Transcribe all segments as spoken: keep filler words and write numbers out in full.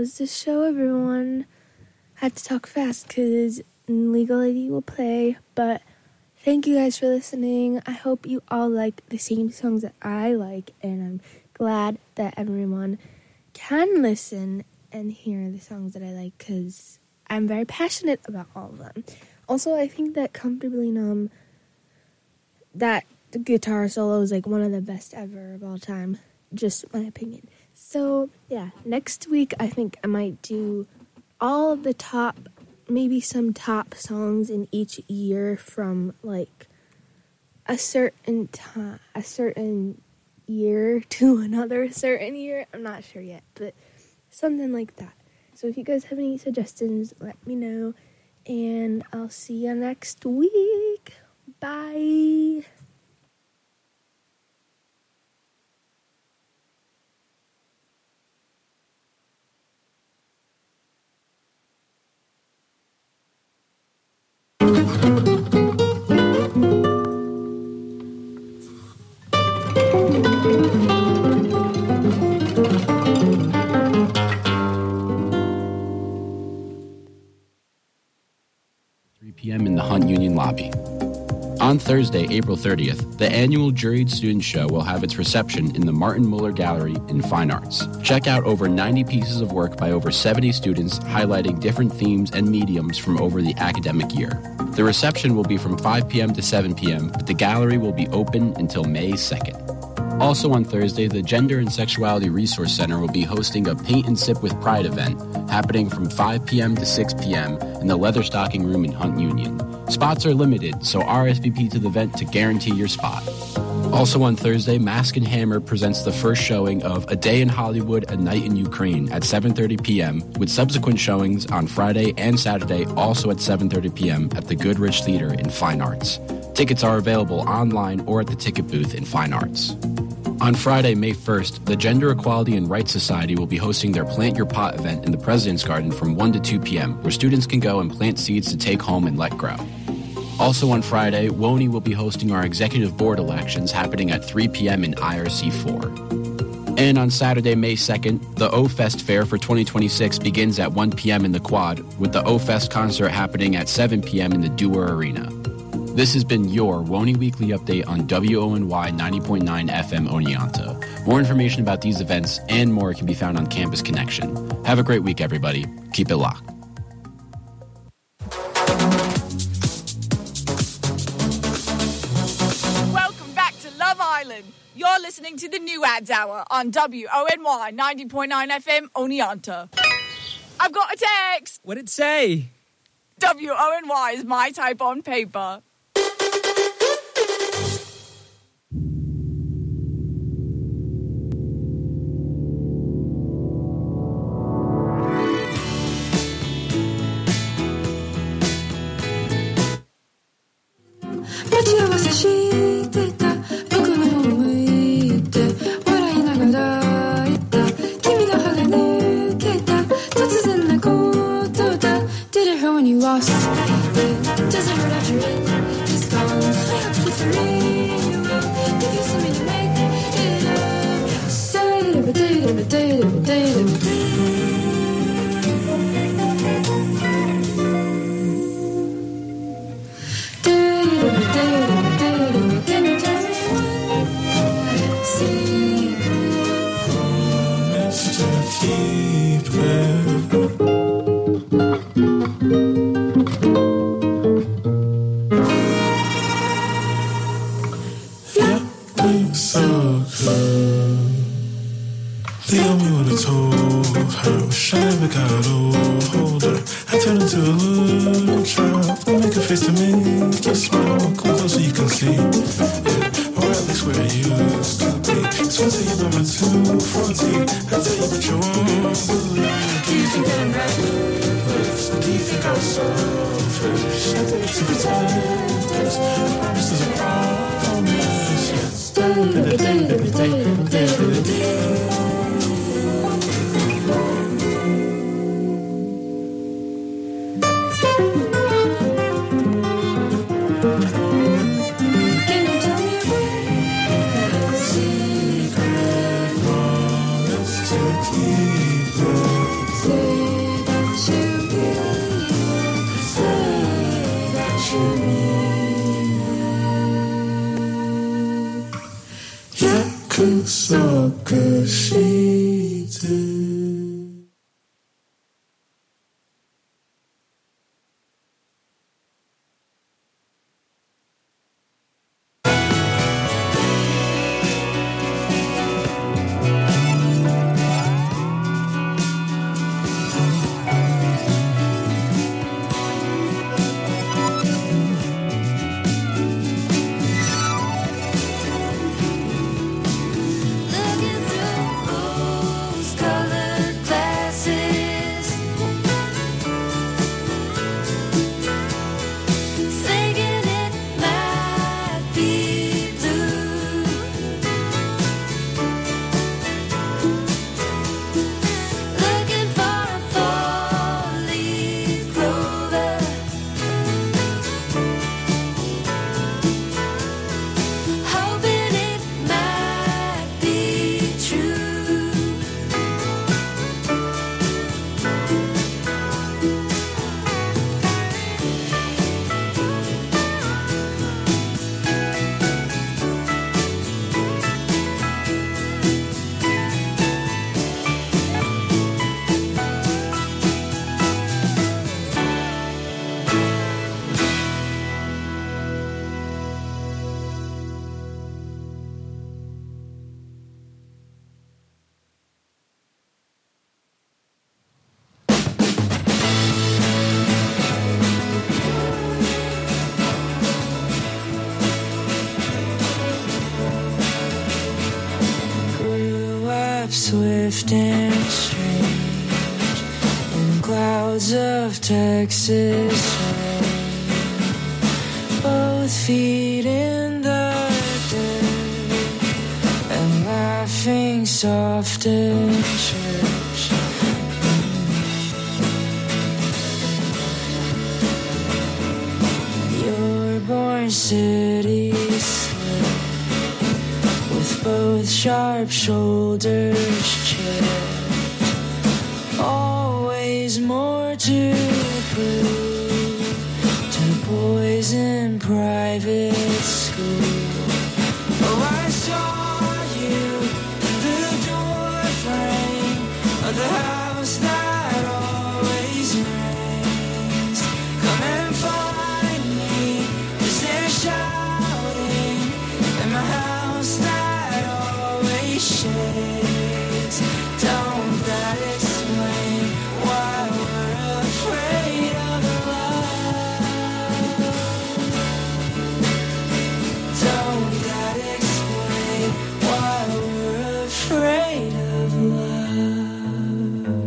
was the show, everyone. Had to talk fast because Legal Lady will play, but thank you guys for listening. I hope you all like the same songs that I like, and I'm glad that everyone can listen and hear the songs that I like because I'm very passionate about all of them. Also, I think that Comfortably Numb, that guitar solo is like one of the best ever of all time. Just my opinion. So, yeah, next week I think I might do all of the top, maybe some top songs in each year from like a certain time, a certain year to another certain year. I'm not sure yet, but something like that. So if you guys have any suggestions, let me know. And I'll see you next week. Bye. three p.m. in the Hunt Union lobby. On Thursday, April thirtieth, the annual Juried Student Show will have its reception in the Martin Muller Gallery in Fine Arts. Check out over ninety pieces of work by over seventy students highlighting different themes and mediums from over the academic year. The reception will be from five p.m. to seven p.m., but the gallery will be open until May second. Also on Thursday, the Gender and Sexuality Resource Center will be hosting a Paint and Sip with Pride event happening from five p.m. to six p.m. in the Leatherstocking Room in Hunt Union. Spots are limited, so R S V P to the event to guarantee your spot. Also on Thursday, Mask and Hammer presents the first showing of A Day in Hollywood, A Night in Ukraine at seven thirty p.m. with subsequent showings on Friday and Saturday also at seven thirty p.m. at the Goodrich Theater in Fine Arts. Tickets are available online or at the ticket booth in Fine Arts. On Friday, May first, the Gender Equality and Rights Society will be hosting their Plant Your Pot event in the President's Garden from one to two p.m., where students can go and plant seeds to take home and let grow. Also on Friday, W O N Y will be hosting our Executive Board elections happening at three p.m. in I R C four. And on Saturday, May second, the O-Fest Fair for twenty twenty-six begins at one p.m. in the Quad, with the O-Fest concert happening at seven p.m. in the Dewar Arena. This has been your W O N Y Weekly Update on W O N Y ninety point nine F M Oneonta. More information about these events and more can be found on Campus Connection. Have a great week, everybody. Keep it locked. Welcome back to Love Island. You're listening to the New Ads Hour on W O N Y ninety point nine F M Oneonta. I've got a text. What'd it say? W O N Y is my type on paper. When you lost it, doesn't hurt after it is gone. I hope you free. Give you something to make it up. Stay every day, every day, every day, every day. Day, every day, every day, every day. Can you tell me one secret? Promise to keep it. Got older, I turned into a little child. Make a face to make you smile. Come closer, you can see. Yeah. Or at least where you used to be. So I tell you about my two fourteen. I tell you what you won't believe. Do you think that I'm reckless? Do you think I'm selfish? I tell you to pretend this. I promise there's a promise. Every day, every day, every day, every day. Say swift and strange in clouds of Texas rain, both feet in the dirt and laughing soft in church. Your born city slip with both sharp shoulders chipped, always more to prove to boys in private school. Oh, I saw you in the door frame of the house that always rains. Come and find me, 'cause they're shouting in my house that always shakes. Don't that explain why we're afraid of love? Don't that explain why we're afraid of love?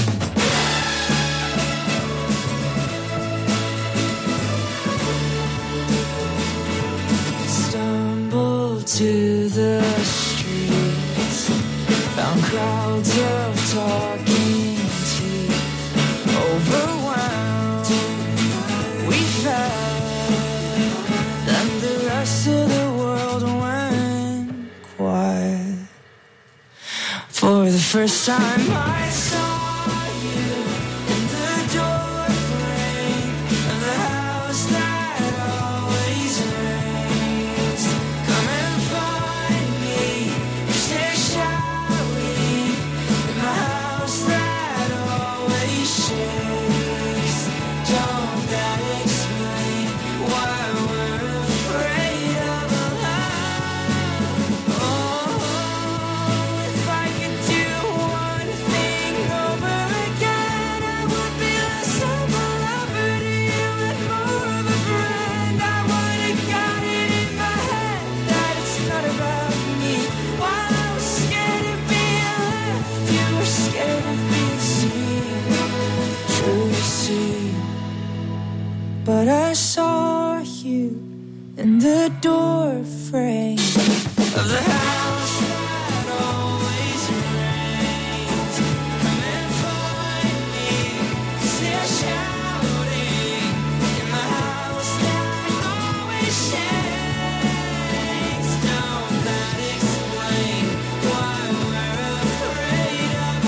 Stumbled to the streets, found crowds of talking teeth, overwhelmed we felt, then the rest of the world went quiet. For the first time I saw you in the doorframe of the house that always rains. Come and find me, 'cause they're shouting in my house that always shakes. Don't that explain why we're afraid of love? Oh, if I could do one thing over again, I would be less of a lover to you and more of a friend. I would've got it in my head that it's not about me. While I was scared of being left, you were scared of being seen. True to see, but I saw you in the door frame of the house that always rains. Come and find me, 'cause they're shouting in my house that always shakes. Don't that explain why we're afraid of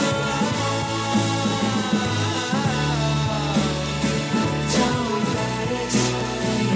love? Don't that explain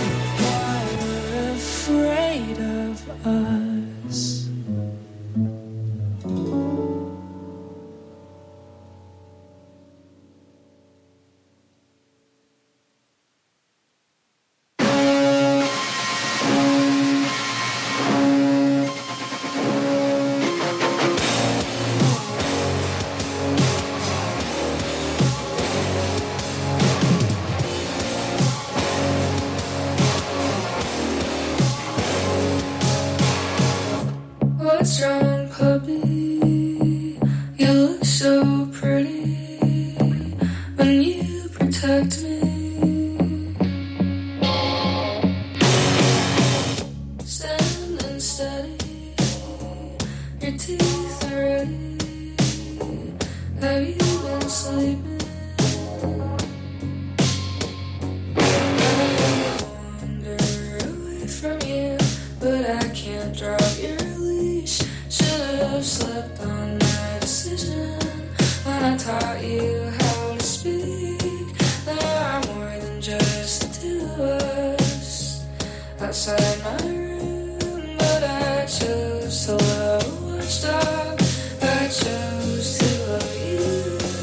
slept on my decision when I taught you how to speak. There are more than just the two of us outside my room, but I chose to love a watchdog. I chose to love you.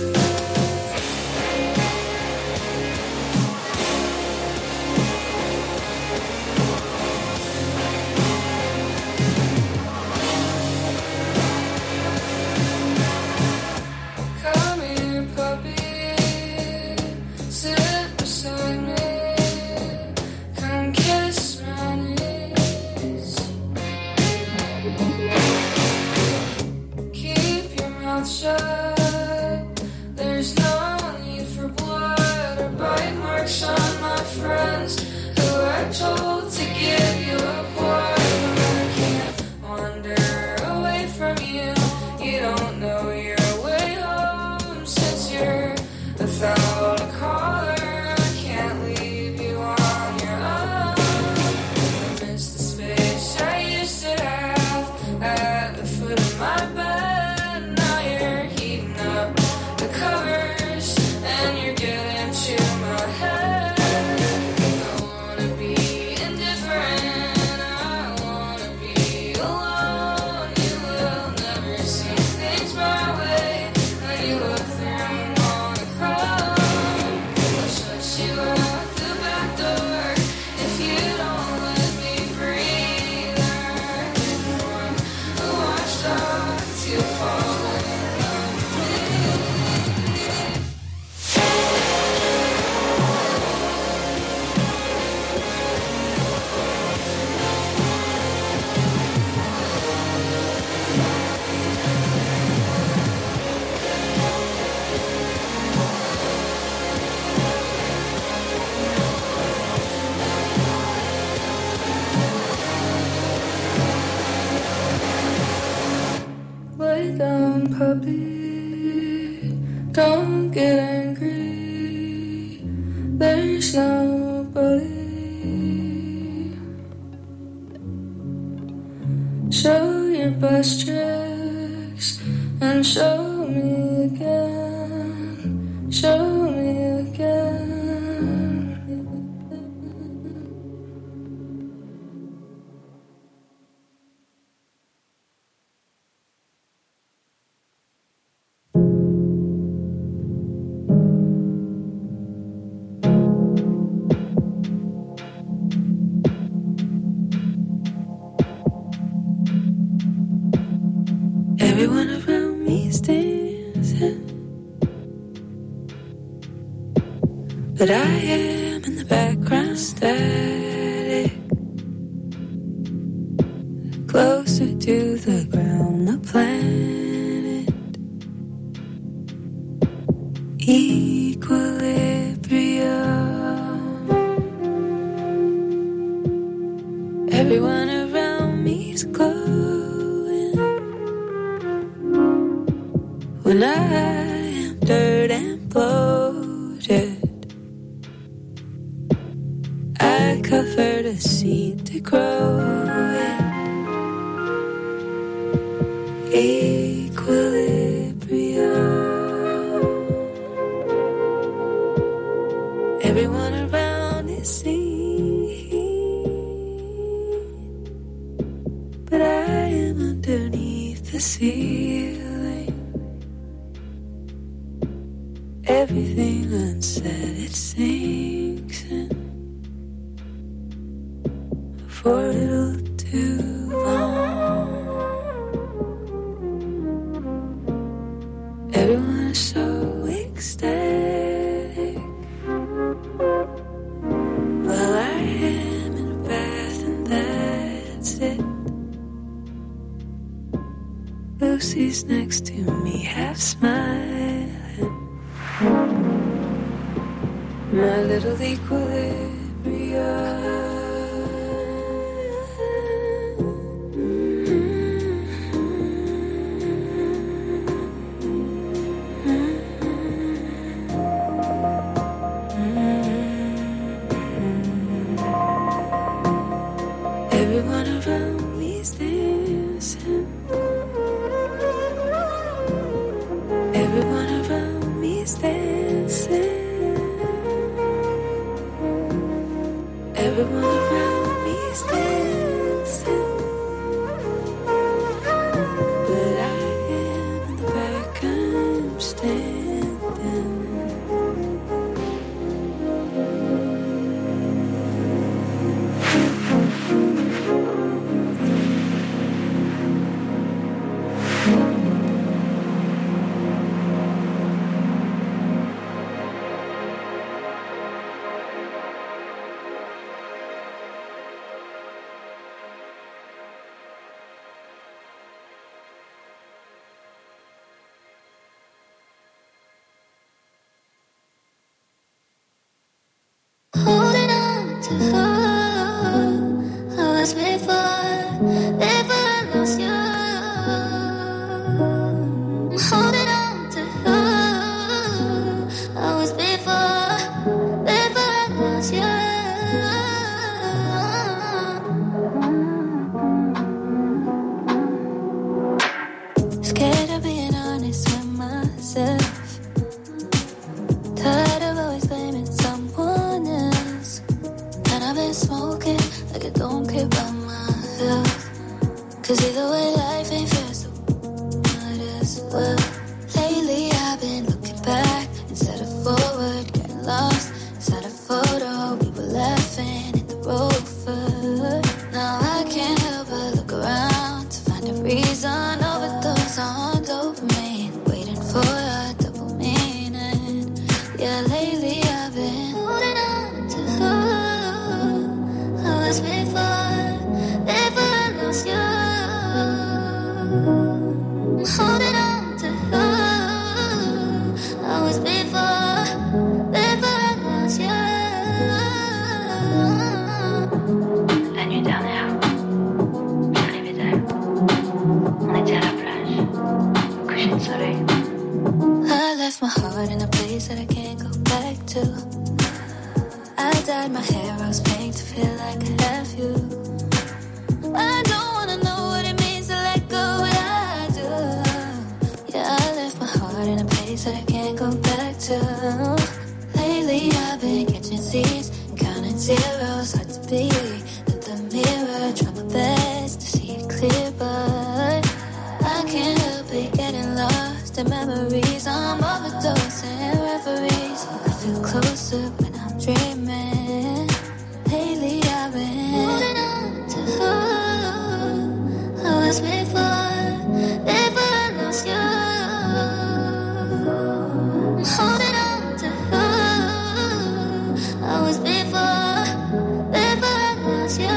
Come here, puppy, sit beside me. Come kiss my knees. Keep your mouth shut. There's no need for blood or bite marks on my friends who are told to give you a poison. I can't wander away from you. You don't know your way home since you're without a collar. I can't leave you on your own. I miss the space I used to have at the foot of my bed. Now you're heating up the covers and you're getting to my head. I wanna be indifferent. I wanna be alone. You will never see things my way. When you look through, you wanna cry. I'll shut you out the back door if you don't let me breathe. I didn't want a watchdog to fall in love with me. Lay down, puppy. Don't get angry. There's nobody. Show your best tricks and show me again. Show me again. Everyone around me's dancing, but I am in the background static, closer to the ground, the planet, equilibrium. Everyone around me's glowing when I am dirt and bloated. I covered a seed to grow in equilibrium. Everyone around is seen, but I am underneath the ceiling. Everything unsaid, it sinks in for a little too long. Everyone is so ecstatic. Well, I am in a bath and that's it. Lucy's next to me, half smiling. My little equilibrium. Everyone around me's dancing, everyone around me is dancing, but I am in the back, I'm standing. Holding on to who I was before, before I lost you. I'm holding on to who I was before, before I lost you. Scared of being honest with myself. Tired of always blaming someone else. And I've been smoking like I don't care about my health. Cause either way life ain't fair, so might as well. Lately I've been looking back instead of forward, getting lost inside a photo. We were laughing in the Rover. Now I can't help but look around to find a reason. Overdose on dopamine, waiting for a double meaning. Yeah, lately I've been holding on to who I was before, before I lost you. I'm holding on to who I was before, before I lost you. La nuit dernière, j'arrivais d'elle. On était à la plage, au coucher de soleil. I left my heart in a place that I can't go back to. I dyed my hair rose pink to feel like I have you. I don't wanna know what it means to let go what I do. Yeah, I left my heart in a place that I can't go back to. Lately I've been catching seeds, counting zeros, hard to be. Look the mirror, try my best to see it clear, but I can't help it getting lost in memories. I'm overdosing reveries. I feel closer when I'm dreaming. Lately I've been holding on to who I was before, before I lost you. I'm holding on to who I was before, before I lost you.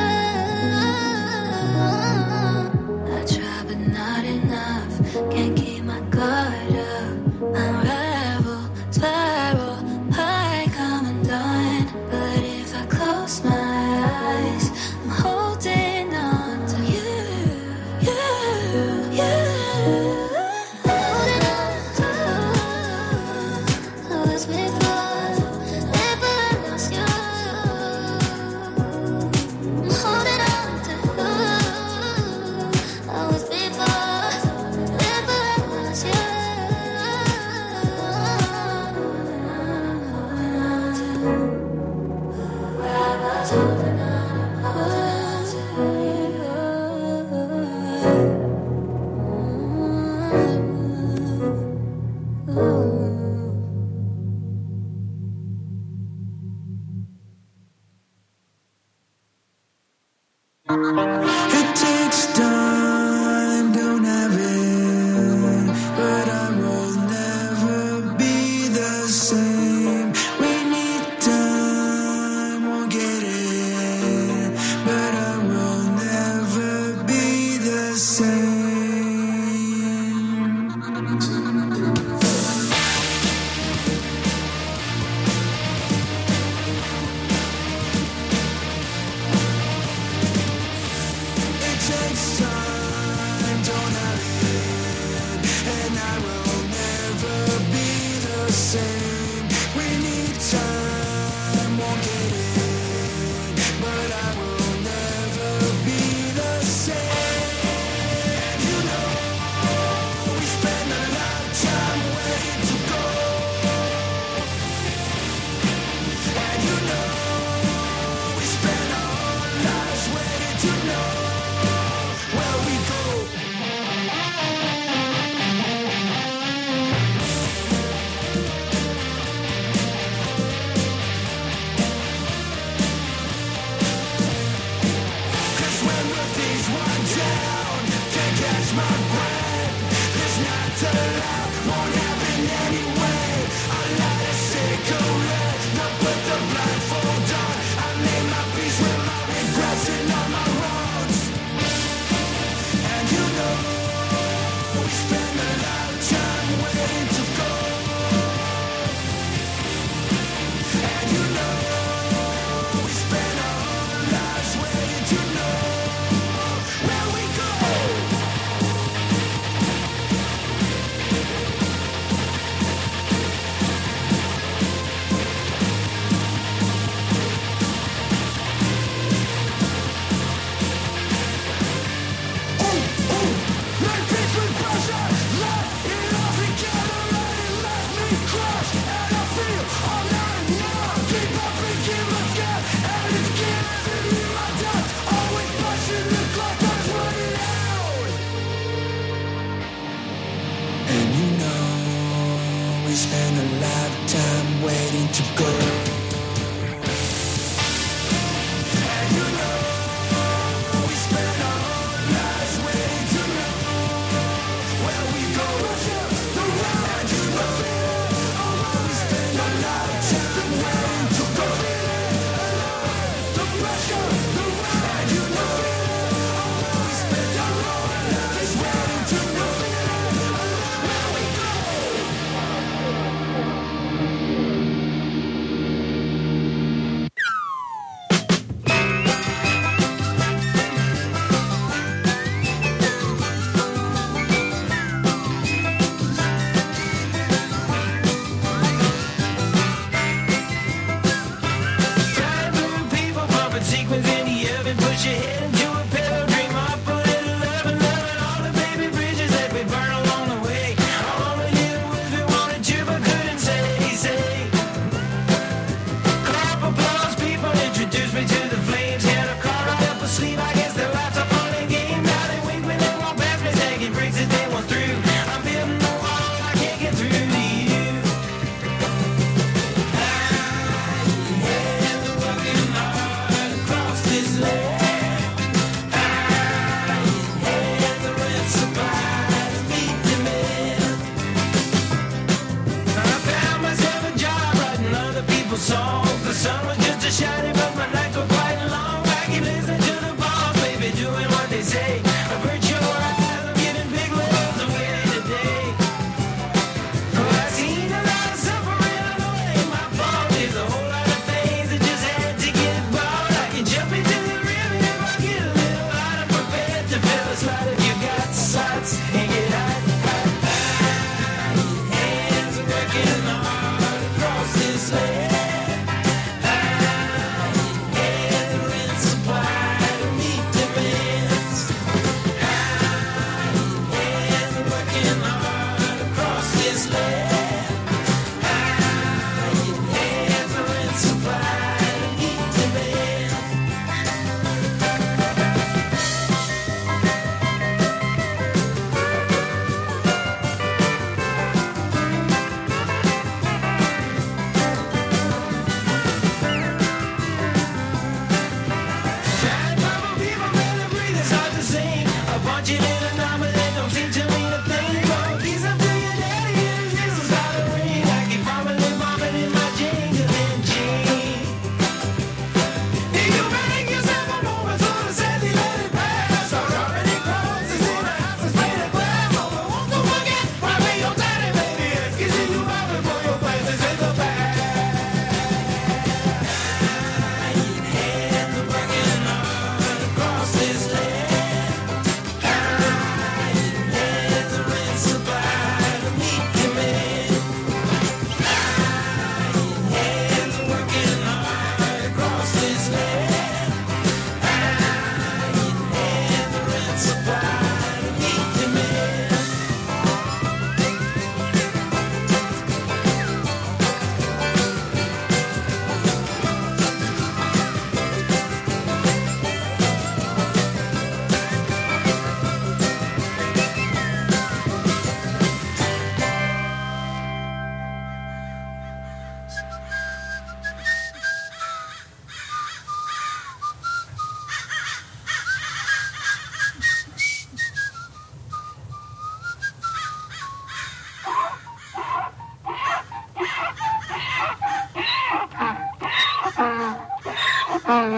I try but not enough, can't keep my guard up. Unravel, spiral, I come undone. But if I close my eyes, I'm holding on to you, you, you. Holding on to who I was before, before I lost you. I'm holding on to who I was before, before I lost you. I was holding on to you. It takes time, don't have it, but I will never be the same. We need time, won't get it, but I will never be the same.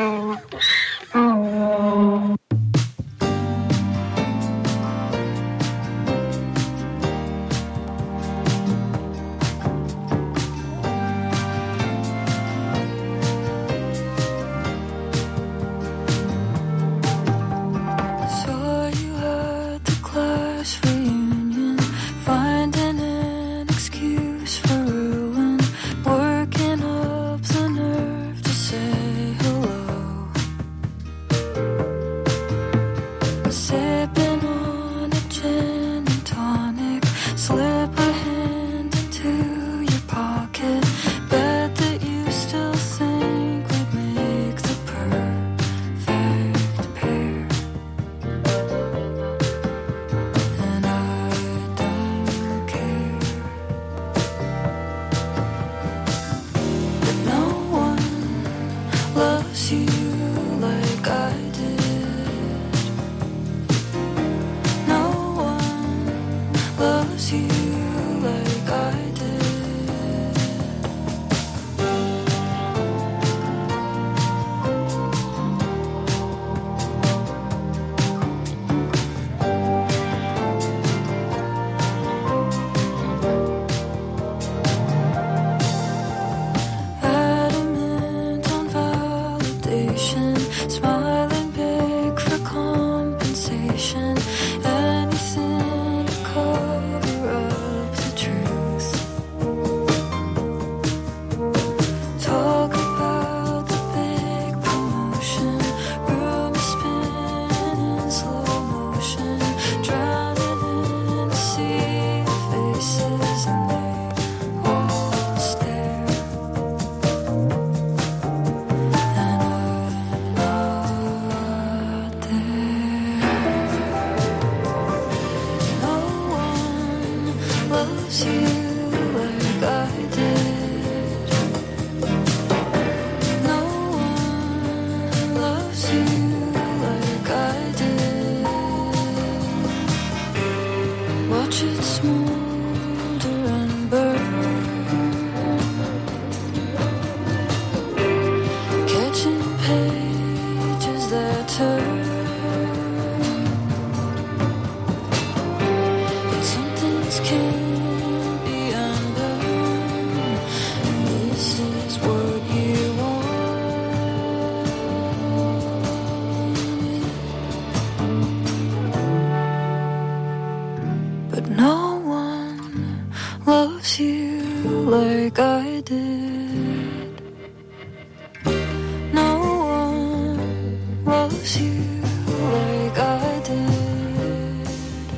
Saw you at the class reunion, finding an excuse for ruin, working up the nerve to say hello. Sipping on a gin and tonic, slip a hand into your pocket, bet that you still think we'd make the perfect pair. And I don't care. But no one loves you like I did. No one loves you like I did. Adamant on validation, smiling big for compensation, anything to cover up the truth. Talk about the big promotion, room spinning in slow motion, drowning in a sea of faces, and they all stare. And I'm not there. No one loves you like I did. No one loves you like I did. Watch it smolder and burn, catching pages that turn. But some things can't be undone, and this is what you wanted. But no one loves you like I did. No one loves you like I did.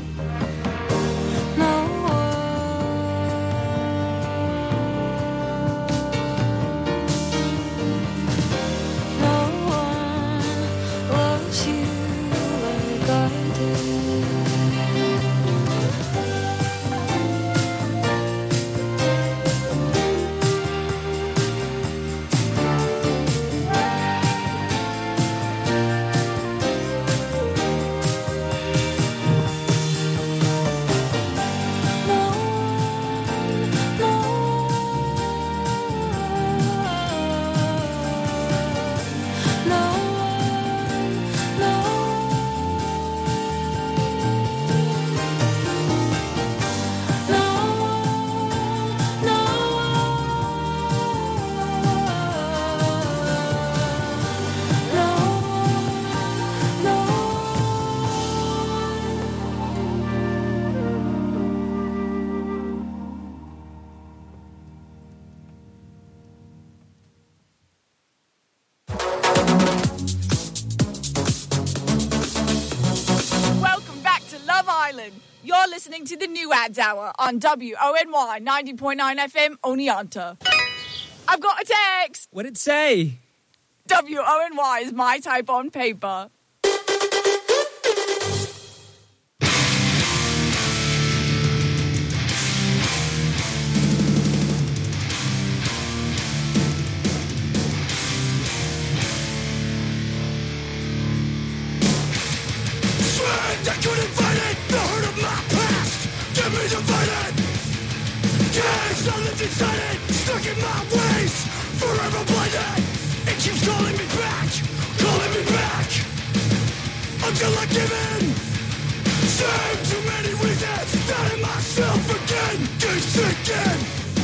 No one, no one loves you like I did. Welcome back to Love Island. You're listening to the New Ads Hour on W O N Y ninety point nine F M Oneonta. I've got a text. What'd it say? W O N Y is my type on paper. I couldn't fight it, the hurt of my past kept me divided. Cage I lived inside it, stuck in my ways, forever blinded. It It keeps calling me back, calling me back, until I give in. Same too many reasons, doubting myself again, keep sinking.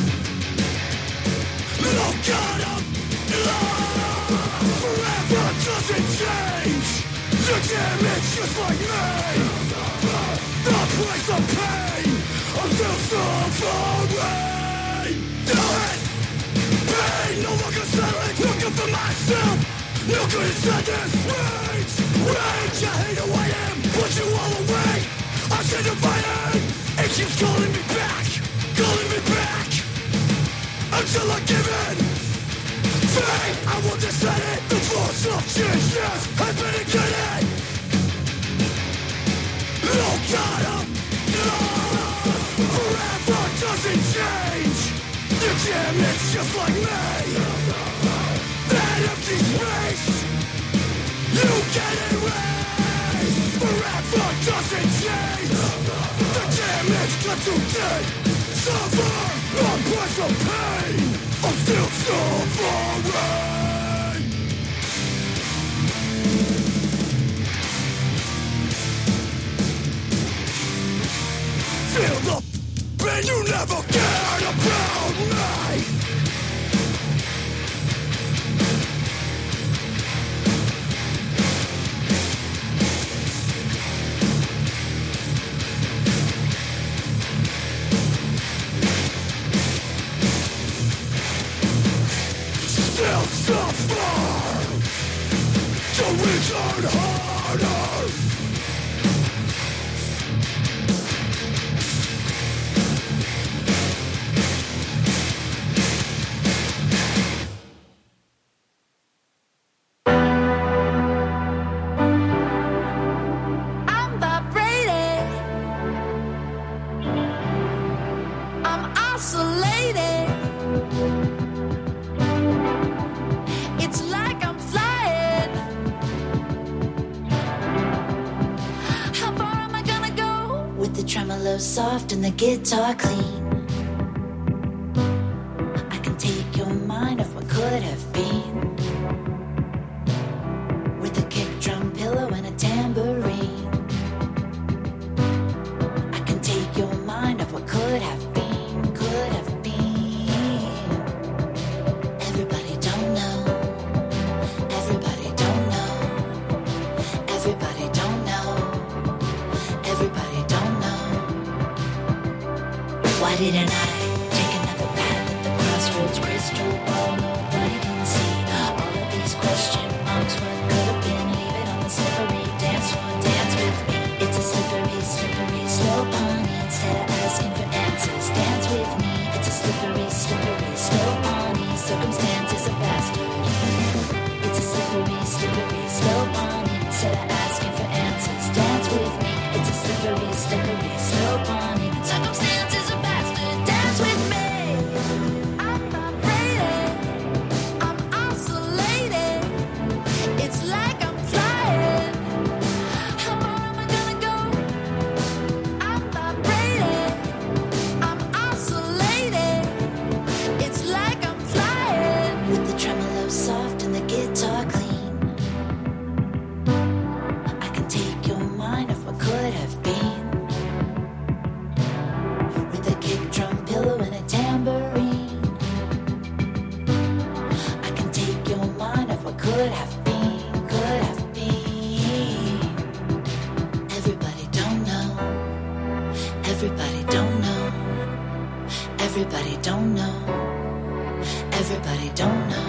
Oh God, I'm lost. Forever doesn't change. The damage just like me. The price of pain, I'm still suffering. Do it. Pain, no longer silent, looking for myself. No good inside this rage. Rage, I hate who I am. Push you all away. I said divided. It keeps calling me back, calling me back, until I give in. Fate, I will decide it. The force of Jesus has been ignited. Oh God, I'm lost. Forever doesn't change. The damage just like me. That empty space, you can erase. Forever doesn't change. The damage got too deep. Suffer, not price of pain. I'm still suffering. Feel the pain, you never cared about me. Still suffer, so return harder. I'm vibrating. I'm isolated. It's like I'm flying. How far am I gonna go? With the tremolo soft and the guitar clean, I can take your mind off what could have been. With a kick drum pillow and a tambourine, I can take your mind off what could have been, could have been. Everybody don't know. Everybody don't know. Everybody don't know. Everybody don't know. Why didn't I take another path at the crossroads? Crystal ball, nobody can see. All of these question marks, what could have been? Leave it on the slippery dance floor. Dance with me. It's a slippery, slippery slope on. Instead of asking for answers, dance with me. It's a slippery, slippery slope on. Circumstance is a bastard. It's a slippery, slippery slope on. Instead of asking for answers, dance with me. It's a slippery, slippery slope on. Circumstance is a bastard. Dance with me. I'm vibrating. I'm isolated. It's like I'm flying. How far am I gonna go? I'm vibrating. I'm isolated. It's like I'm flying. With the tremolo soft and the guitar clean, I can take your mind off what could have been. With a kick drum pillow and a tambourine, I can take your mind off what could have been, could have been. Everybody don't know. Everybody don't know. Everybody don't know. Everybody don't know.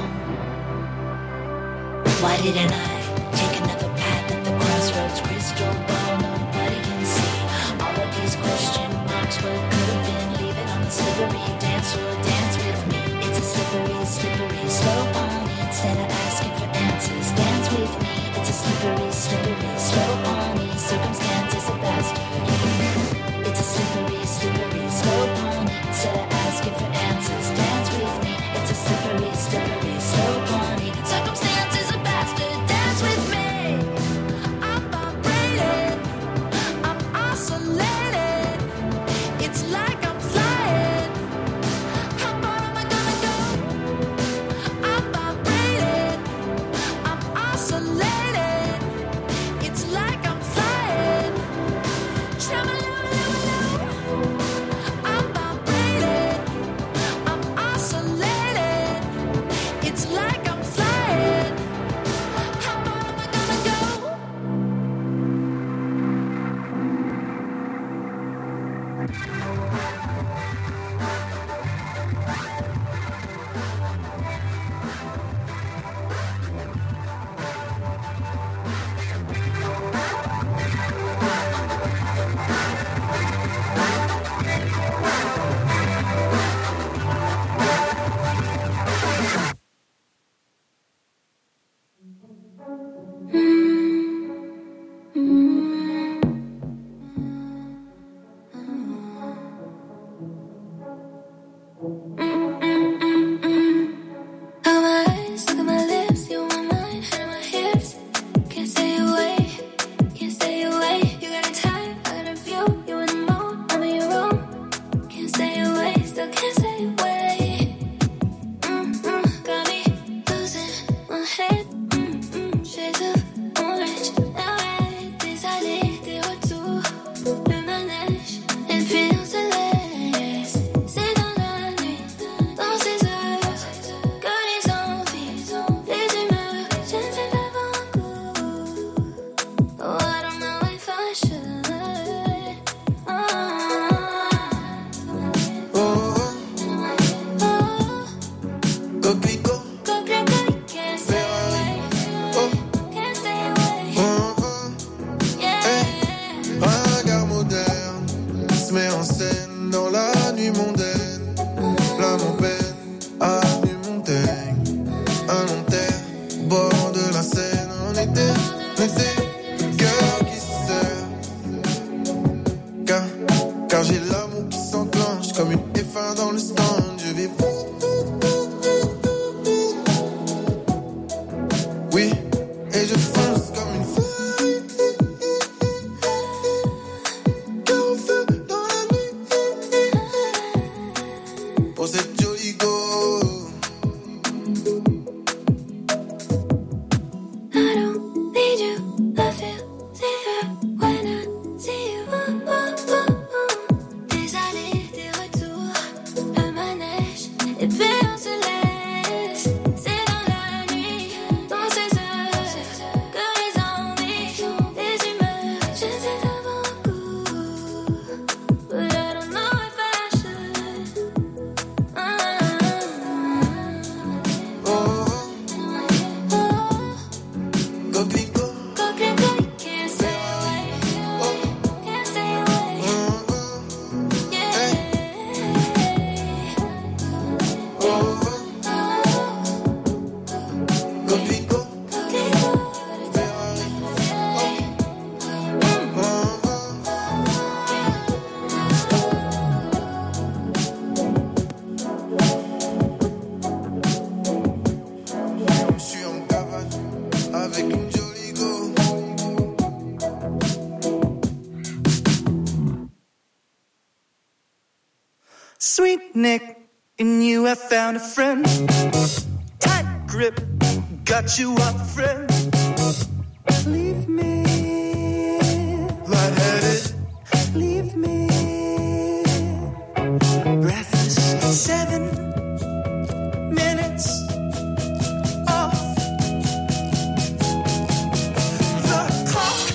Why didn't I take another path at the crossroads? Crystal ball, nobody can see. All of these question marks, what could have been? Leave it on the slippery dance floor. Dance with me. It's a slippery, slippery slope on. Instead of asking for answers, dance with me. It's a slippery, slippery slope on. Circumstance is a bastard. It's a slippery, slippery slope on. Instead of asking for answers, dance with me. It's a slippery, slippery slope on. Circumstance is a bastard. Dance with me. I'm vibrating. I'm isolated. It's like I'm flying. How far am I gonna go? I'm vibrating. Sweet Nick, in you I found a friend. Tight grip, got you up, friend. Leave me lightheaded. Leave me breathless. Seven minutes off the clock.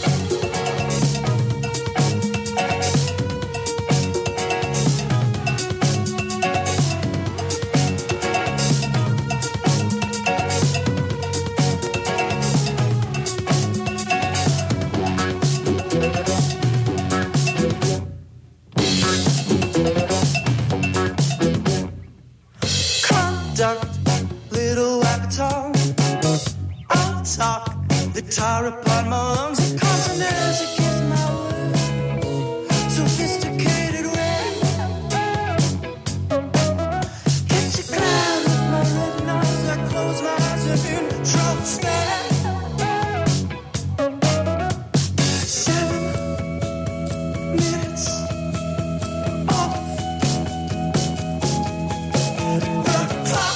Little avatar, I'll talk the tar upon my lungs. Consonants against my words, sophisticated way. Get your cloud off my retinas. I close my eyes and introspect. Seven minutes off the clock.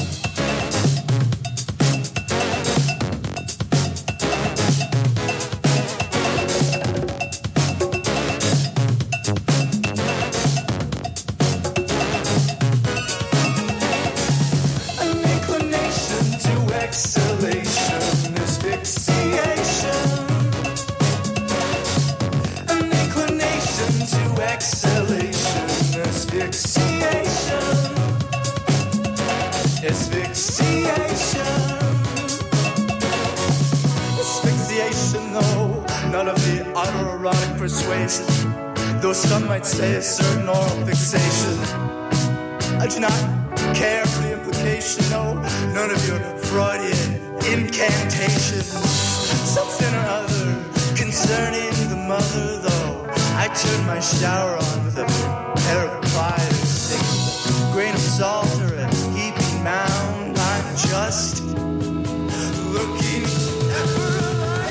Persuasion, though some might say a certain oral fixation. I do not care for the implication, no, none of your Freudian incantations, something or other concerning the mother, though. I turned my shower on with a pair of pliers, a grain of salt or a heaping mound. I'm just looking for a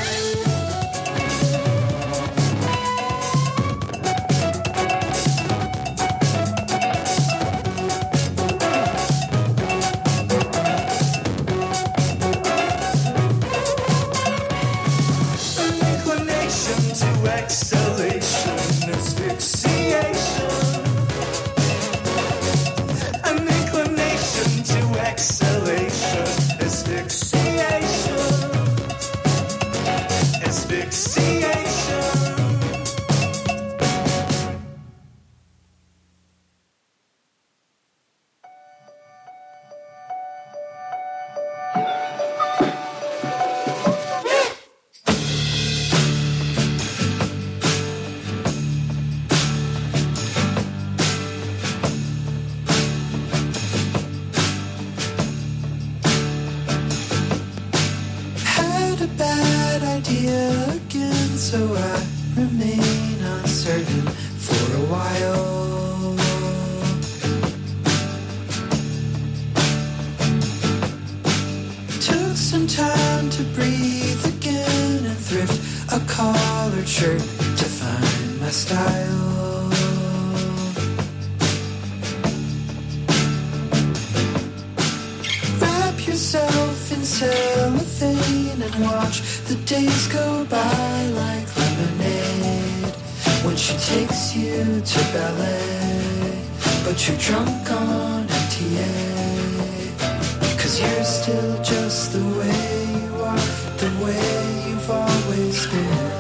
exhalation, asphyxiation. An inclination to exhalation, asphyxiation, asphyxiation. So I remain uncertain for a while. Took some time to breathe again and thrift a collared shirt to find my style. Wrap yourself in cellophane and watch the days go by like lemonade. When she takes you to ballet, but you're drunk on M T A. Cause you're still just the way you are, the way you've always been.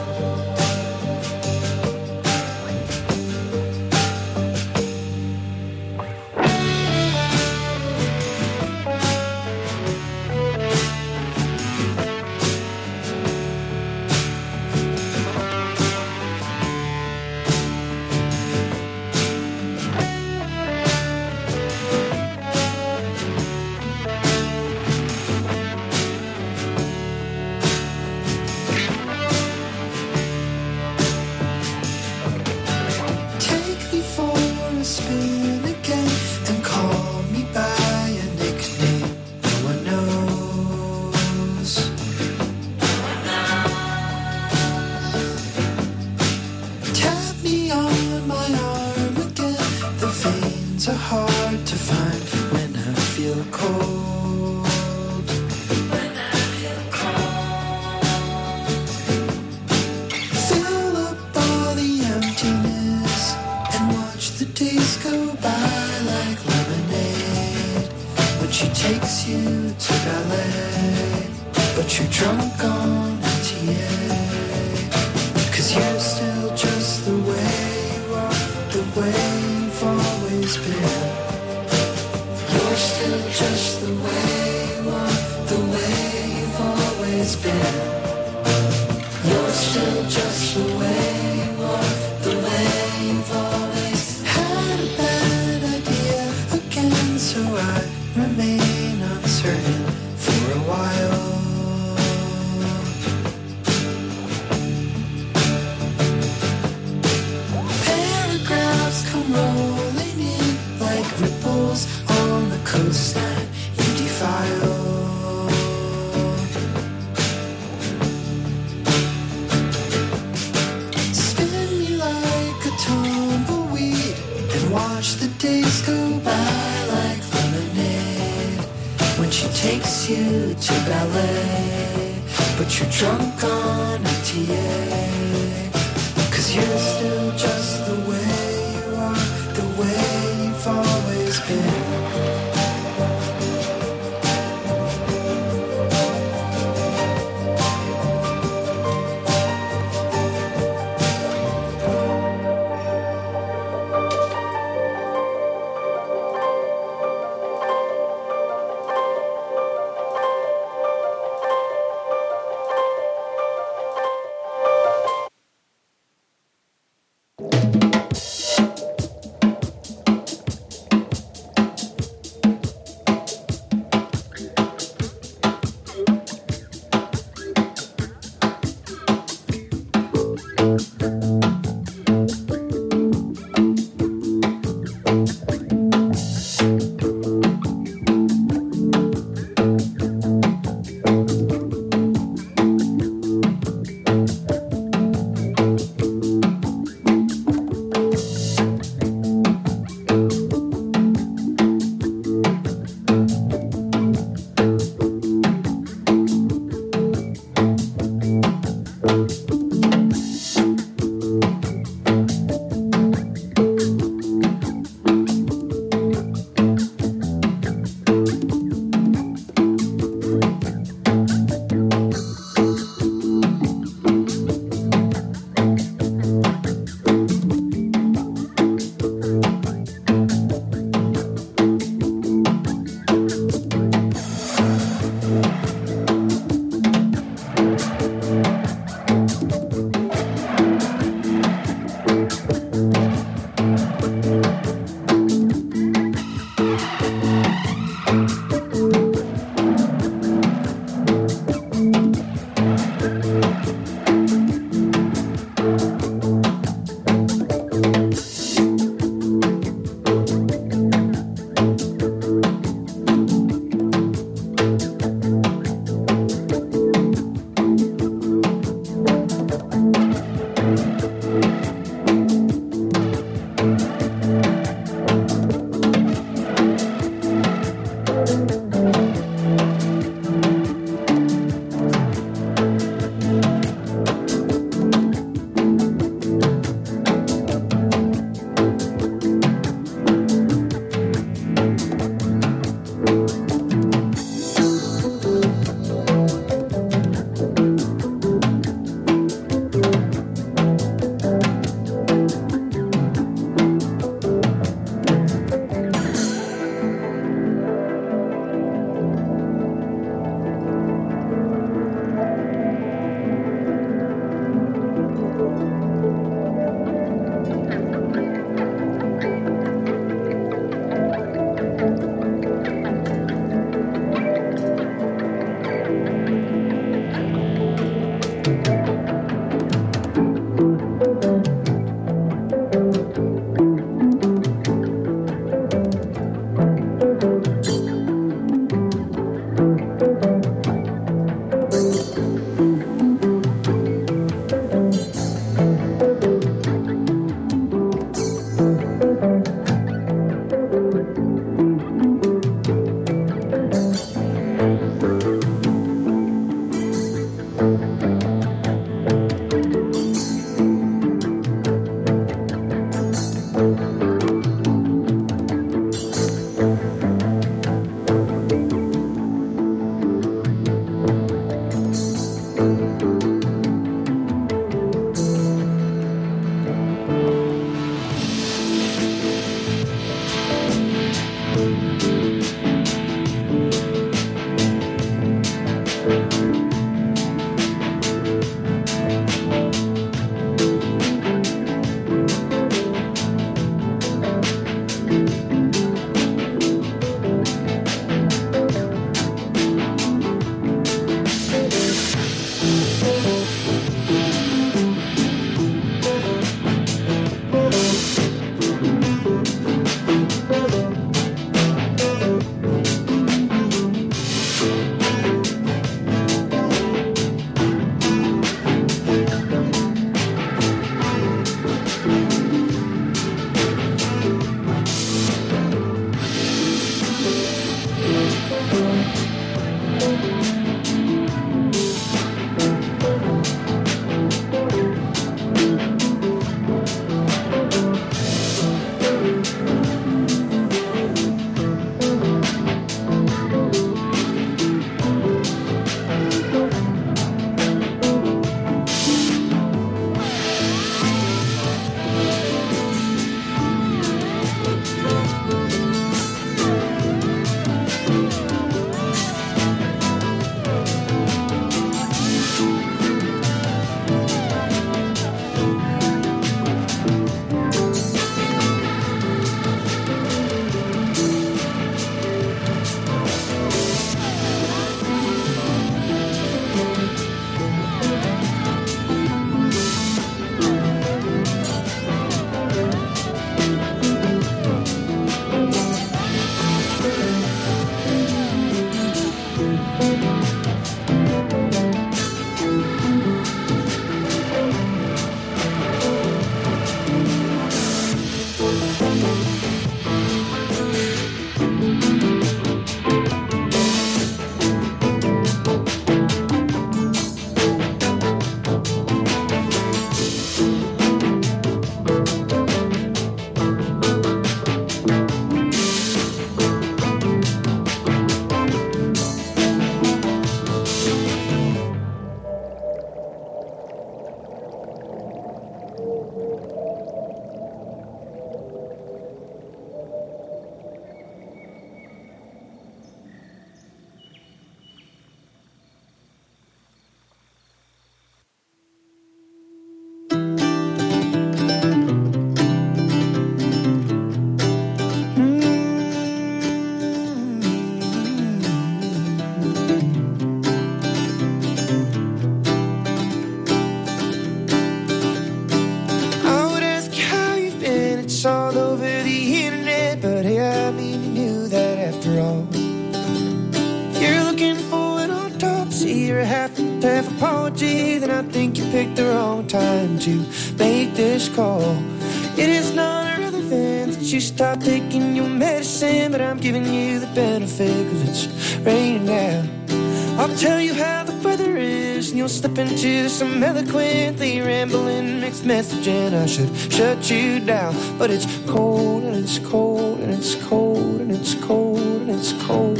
apology, then I think you picked the wrong time to make this call. It is not irrelevant that you stopped taking your medicine, but I'm giving you the benefit cause it's raining now. I'll tell you how the weather is and you'll slip into some eloquently rambling mixed messaging. I should shut you down, but it's cold and it's cold and it's cold and it's cold and it's cold.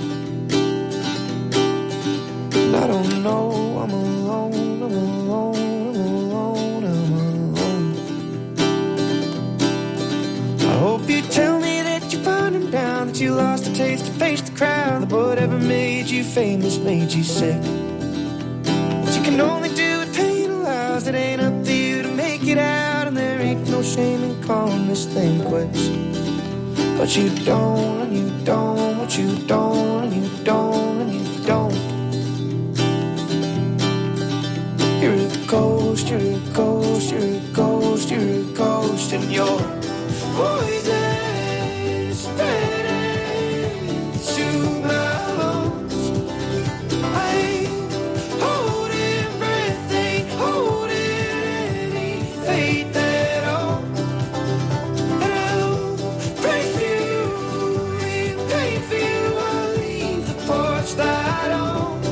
And I don't know, I'm alone, I'm alone, I'm alone, I'm alone. I hope you tell me that you're burning down, that you lost the taste to face the crowd, that whatever made you famous made you sick. But you can only do what pain allows, it ain't up to you to make it out, and there ain't no shame in calling this thing quits. But you don't, and you don't, but you don't, and you don't, and you don't. ghost, you're a ghost, you're a ghost, you're a ghost, and your poison spreading to my lungs. I ain't holding breath, ain't holding any faith at all. And I'll pray for you, pray for you, I'll leave the porch light on.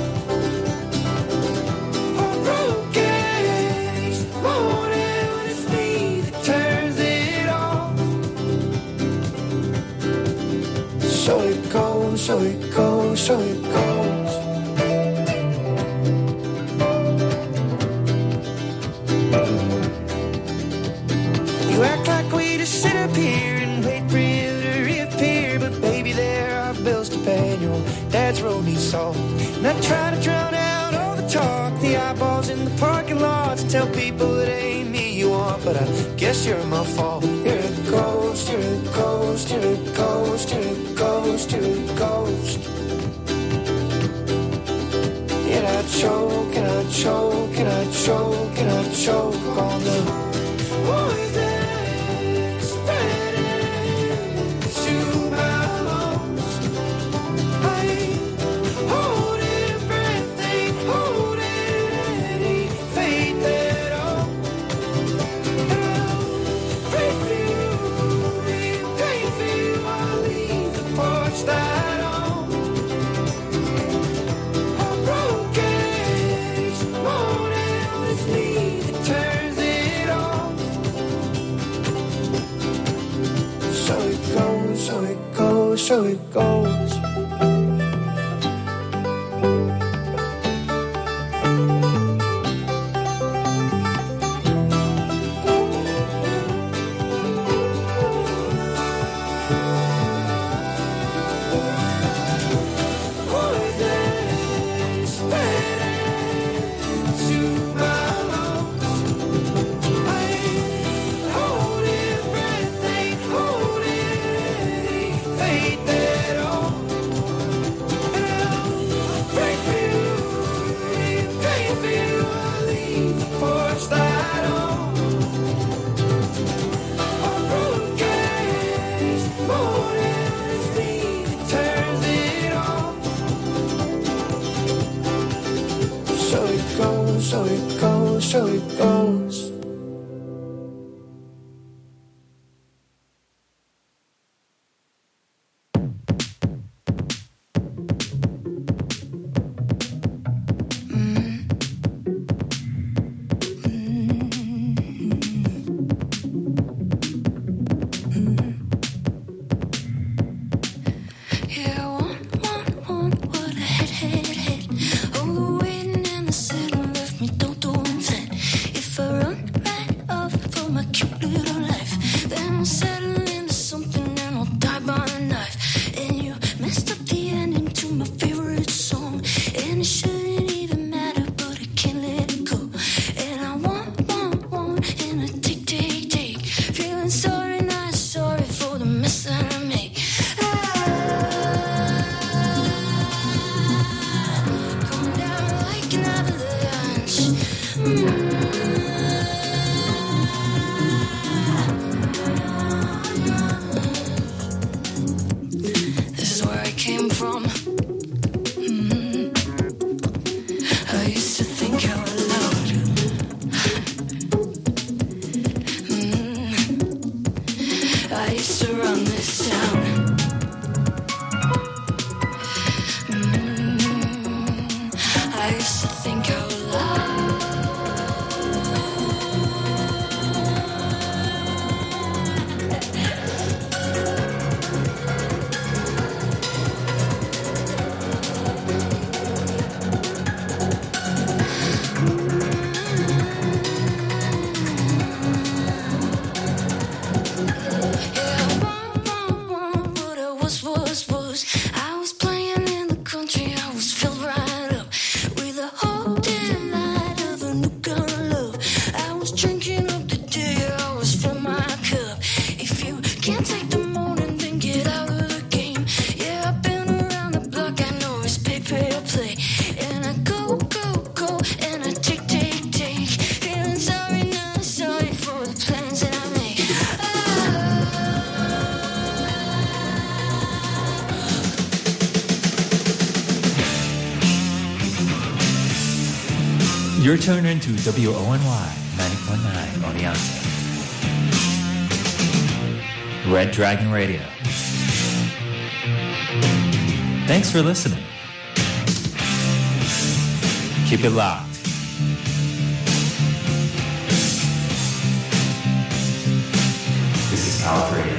So it goes, so it goes, so it goes. You act like we just sit up here and wait for you to reappear, but baby, there are bills to pay and your dad's road needs salt. And I try to drown out all the talk, the eyeballs in the parking lots, and tell people it ain't me you want, but I guess you're my fault. You're a ghost, you're a ghost, you're a ghost, you're a ghost, you're a ghost. And I choke, and I choke, and I choke, and I choke on the poison spreading to my lungs. I ain't holding breath, ain't holding any faith at all. And I'll pray for you, pray for you, I'll leave the porch light on. I'm broken, each morning it's me that turns it on. So it goes, so it goes, so it goes. So it goes, so it goes. Play and I go, go, go, and I take, take, take. Feeling so You're tuned into W O N Y ninety point nine Oneonta. Red Dragon Radio. Thanks for listening. Keep it locked. This is Power Radio.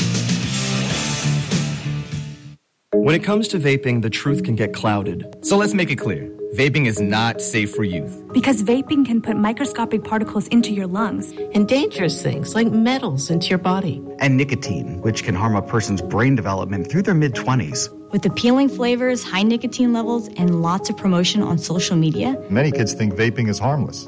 When it comes to vaping, the truth can get clouded. So let's make it clear. Vaping is not safe for youth. Because vaping can put microscopic particles into your lungs. And dangerous things like metals into your body. And nicotine, which can harm a person's brain development through their mid-twenties. With appealing flavors, high nicotine levels, and lots of promotion on social media, many kids think vaping is harmless.